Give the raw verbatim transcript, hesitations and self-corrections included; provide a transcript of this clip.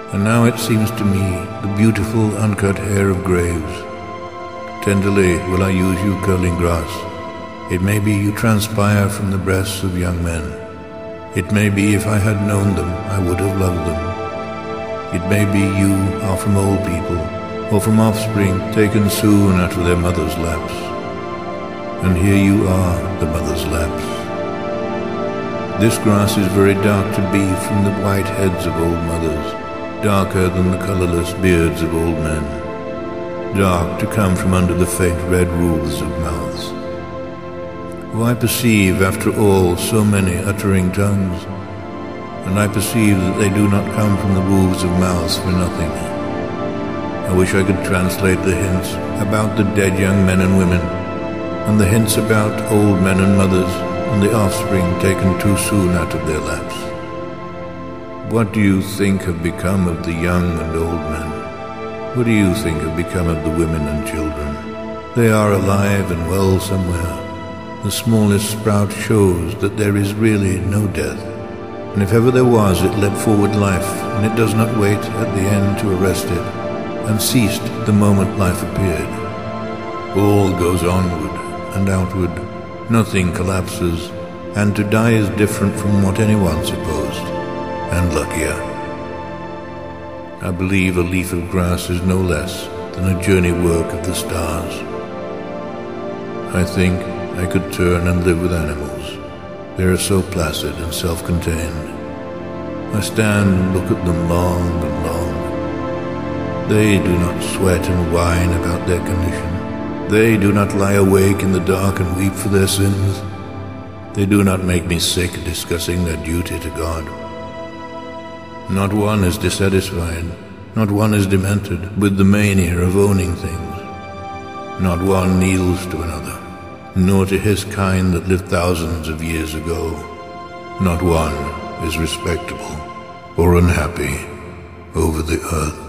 And now it seems to me the beautiful uncut hair of graves. Tenderly will I use you, curling grass. It may be you transpire from the breasts of young men. It may be if I had known them, I would have loved them. It may be you are from old people, or from offspring taken soon out of their mother's laps. And here you are, the mother's laps. This grass is very dark to be from the white heads of old mothers, darker than the colourless beards of old men, dark to come from under the faint red roofs of mouths. Oh, I perceive, after all, so many uttering tongues, and I perceive that they do not come from the roofs of mouths for nothing. I wish I could translate the hints about the dead young men and women, and the hints about old men and mothers, and the offspring taken too soon out of their laps. What do you think have become of the young and old men? What do you think have become of the women and children? They are alive and well somewhere. The smallest sprout shows that there is really no death. And if ever there was, it led forward life, and it does not wait at the end to arrest it, and ceased the moment life appeared. All goes onward and outward. Nothing collapses, and to die is different from what anyone supposed, and luckier. I believe a leaf of grass is no less than a journey work of the stars. I think I could turn and live with animals. They are so placid and self-contained. I stand and look at them long and long. They do not sweat and whine about their condition. They do not lie awake in the dark and weep for their sins. They do not make me sick discussing their duty to God. Not one is dissatisfied, not one is demented with the mania of owning things. Not one kneels to another, nor to his kind that lived thousands of years ago. Not one is respectable or unhappy over the earth.